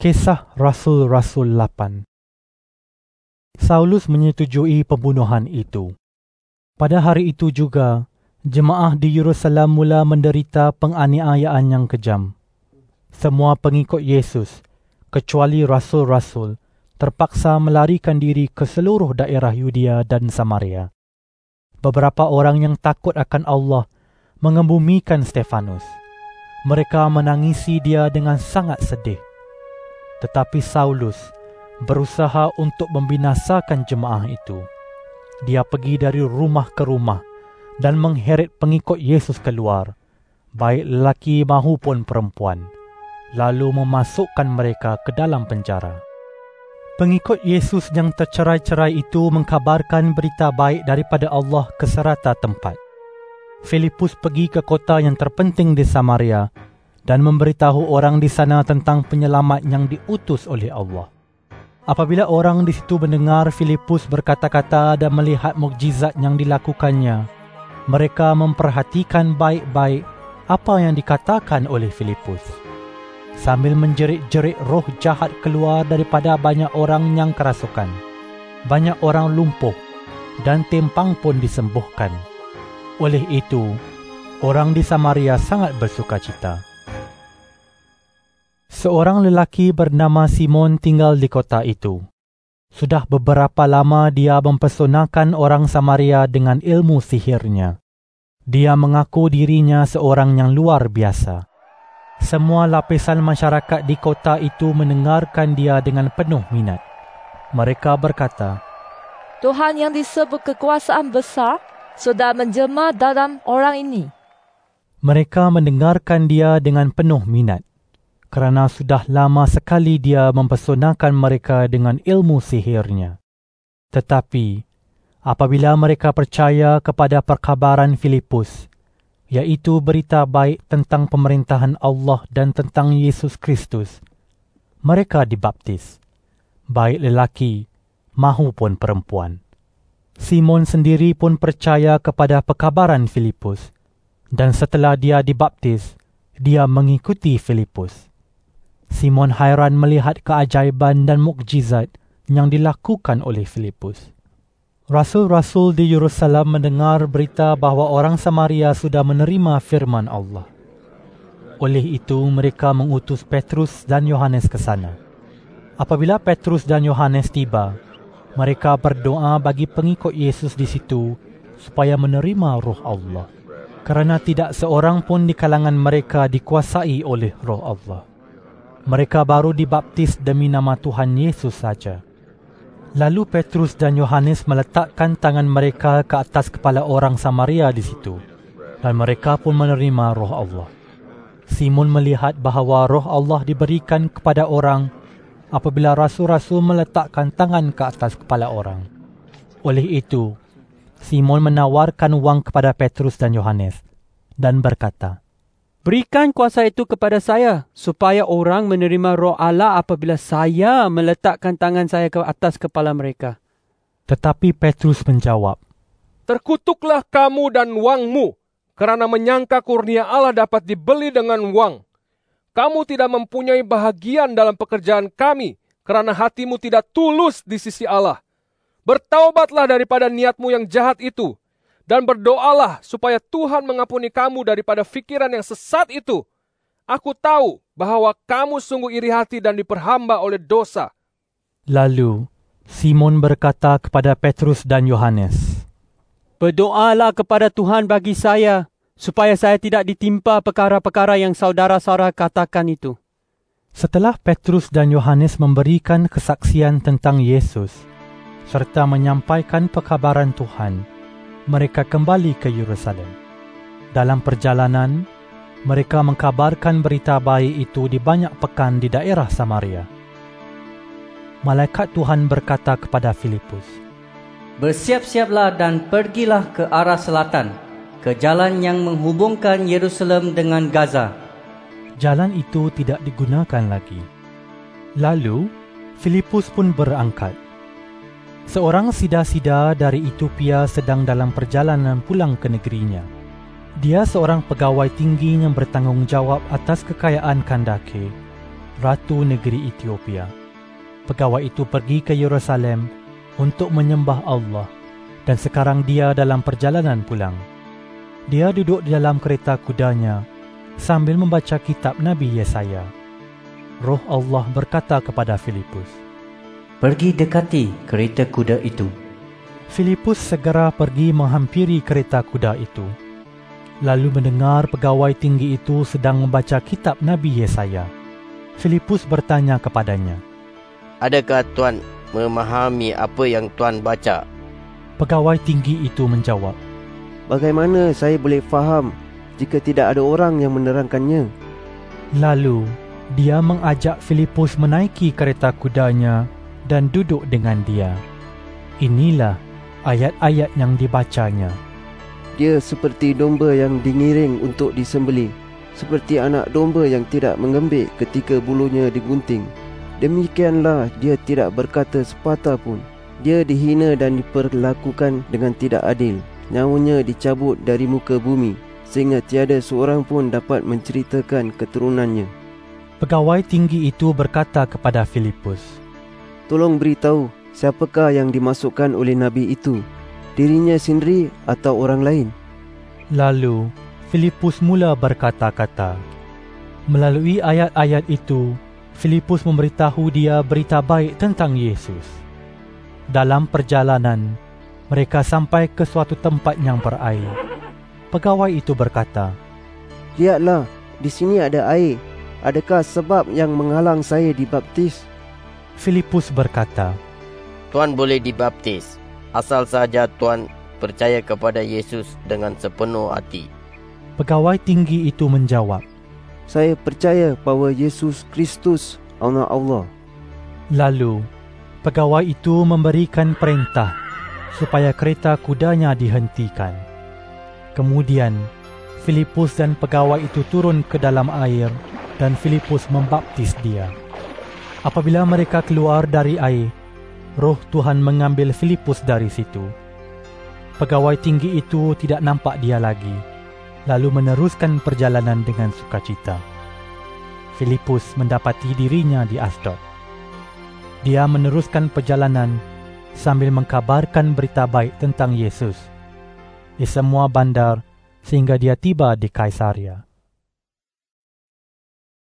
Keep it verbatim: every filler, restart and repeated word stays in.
Kisah Rasul-Rasul lapan. Saulus menyetujui pembunuhan itu. Pada hari itu juga, jemaah di Yerusalem mula menderita penganiayaan yang kejam. Semua pengikut Yesus, kecuali Rasul-Rasul, terpaksa melarikan diri ke seluruh daerah Yudea dan Samaria. Beberapa orang yang takut akan Allah mengembumikan Stefanus. Mereka menangisi dia dengan sangat sedih. Tetapi Saulus berusaha untuk membinasakan jemaah itu. Dia pergi dari rumah ke rumah dan mengheret pengikut Yesus keluar, baik lelaki maupun perempuan, lalu memasukkan mereka ke dalam penjara. Pengikut Yesus yang tercerai-cerai itu mengkabarkan berita baik daripada Allah ke serata tempat. Filipus pergi ke kota yang terpenting di Samaria dan memberitahu orang di sana tentang penyelamat yang diutus oleh Allah. Apabila orang di situ mendengar Filipus berkata-kata dan melihat mukjizat yang dilakukannya, mereka memperhatikan baik-baik apa yang dikatakan oleh Filipus. Sambil menjerit-jerit roh jahat keluar daripada banyak orang yang kerasukan. Banyak orang lumpuh dan timpang pun disembuhkan. Oleh itu, orang di Samaria sangat bersukacita. Seorang lelaki bernama Simon tinggal di kota itu. Sudah beberapa lama dia mempesonakan orang Samaria dengan ilmu sihirnya. Dia mengaku dirinya seorang yang luar biasa. Semua lapisan masyarakat di kota itu mendengarkan dia dengan penuh minat. Mereka berkata, Tuhan yang disebut kekuasaan besar sudah menjelma dalam orang ini. Mereka mendengarkan dia dengan penuh minat, kerana sudah lama sekali dia mempesonakan mereka dengan ilmu sihirnya. Tetapi, apabila mereka percaya kepada perkabaran Filipus, iaitu berita baik tentang pemerintahan Allah dan tentang Yesus Kristus, mereka dibaptis, baik lelaki maupun perempuan. Simon sendiri pun percaya kepada perkabaran Filipus, dan setelah dia dibaptis, dia mengikuti Filipus. Simon hairan melihat keajaiban dan mukjizat yang dilakukan oleh Filipus. Rasul-rasul di Yerusalem mendengar berita bahawa orang Samaria sudah menerima firman Allah. Oleh itu, mereka mengutus Petrus dan Yohanes ke sana. Apabila Petrus dan Yohanes tiba, mereka berdoa bagi pengikut Yesus di situ supaya menerima Roh Allah, kerana tidak seorang pun di kalangan mereka dikuasai oleh Roh Allah. Mereka baru dibaptis demi nama Tuhan Yesus saja. Lalu Petrus dan Yohanes meletakkan tangan mereka ke atas kepala orang Samaria di situ, dan mereka pun menerima Roh Allah. Simon melihat bahawa Roh Allah diberikan kepada orang apabila rasul-rasul meletakkan tangan ke atas kepala orang. Oleh itu, Simon menawarkan wang kepada Petrus dan Yohanes dan berkata, Berikan kuasa itu kepada saya, supaya orang menerima Roh Allah apabila saya meletakkan tangan saya ke atas kepala mereka. Tetapi Petrus menjawab, Terkutuklah kamu dan wangmu, kerana menyangka kurnia Allah dapat dibeli dengan wang. Kamu tidak mempunyai bahagian dalam pekerjaan kami, kerana hatimu tidak tulus di sisi Allah. Bertaubatlah daripada niatmu yang jahat itu, dan berdoalah supaya Tuhan mengampuni kamu daripada fikiran yang sesat itu. Aku tahu bahawa kamu sungguh iri hati dan diperhamba oleh dosa. Lalu, Simon berkata kepada Petrus dan Yohanes, Berdoalah kepada Tuhan bagi saya, supaya saya tidak ditimpa perkara-perkara yang saudara-saudara katakan itu. Setelah Petrus dan Yohanes memberikan kesaksian tentang Yesus, serta menyampaikan perkabaran Tuhan, mereka kembali ke Yerusalem. Dalam perjalanan, mereka mengkabarkan berita baik itu di banyak pekan di daerah Samaria. Malaikat Tuhan berkata kepada Filipus, Bersiap-siaplah dan pergilah ke arah selatan, ke jalan yang menghubungkan Yerusalem dengan Gaza. Jalan itu tidak digunakan lagi. Lalu, Filipus pun berangkat. Seorang sida-sida dari Ethiopia sedang dalam perjalanan pulang ke negerinya. Dia seorang pegawai tinggi yang bertanggungjawab atas kekayaan Kandake. ratu negeri Ethiopia. Pegawai itu pergi ke Yerusalem untuk menyembah Allah dan sekarang dia dalam perjalanan pulang. Dia duduk di dalam kereta kudanya sambil membaca kitab Nabi Yesaya. Roh Allah berkata kepada Filipus, "Pergi dekati kereta kuda itu." Filipus segera pergi menghampiri kereta kuda itu, lalu mendengar pegawai tinggi itu sedang membaca kitab Nabi Yesaya. Filipus bertanya kepadanya, "Adakah Tuan memahami apa yang Tuan baca?" Pegawai tinggi itu menjawab, "Bagaimana saya boleh faham jika tidak ada orang yang menerangkannya?" Lalu dia mengajak Filipus menaiki kereta kudanya dan duduk dengan dia. Inilah ayat-ayat yang dibacanya. "Dia seperti domba yang dingiring untuk disembelih, seperti anak domba yang tidak mengembik ketika bulunya digunting. Demikianlah dia tidak berkata sepatah pun. Dia dihina dan diperlakukan dengan tidak adil. Nyawanya dicabut dari muka bumi, sehingga tiada seorang pun dapat menceritakan keturunannya." Pegawai tinggi itu berkata kepada Filipus, "Tolong beritahu, siapakah yang dimasukkan oleh Nabi itu? Dirinya sendiri atau orang lain?" Lalu Filipus mula berkata-kata. Melalui ayat-ayat itu, Filipus memberitahu dia berita baik tentang Yesus. Dalam perjalanan, mereka sampai ke suatu tempat yang berair. Pegawai itu berkata, "Lihatlah, di sini ada air. Adakah sebab yang menghalang saya dibaptis?" Filipus berkata, "Tuan boleh dibaptis, asal saja Tuan percaya kepada Yesus dengan sepenuh hati." Pegawai tinggi itu menjawab, "Saya percaya bahawa Yesus Kristus anak Allah." Lalu, pegawai itu memberikan perintah supaya kereta kudanya dihentikan. Kemudian, Filipus dan pegawai itu turun ke dalam air dan Filipus membaptis dia. Apabila mereka keluar dari air, Roh Tuhan mengambil Filipus dari situ. Pegawai tinggi itu tidak nampak dia lagi, lalu meneruskan perjalanan dengan sukacita. Filipus mendapati dirinya di Asdod. Dia meneruskan perjalanan sambil mengkabarkan berita baik tentang Yesus di semua bandar sehingga dia tiba di Kaisaria.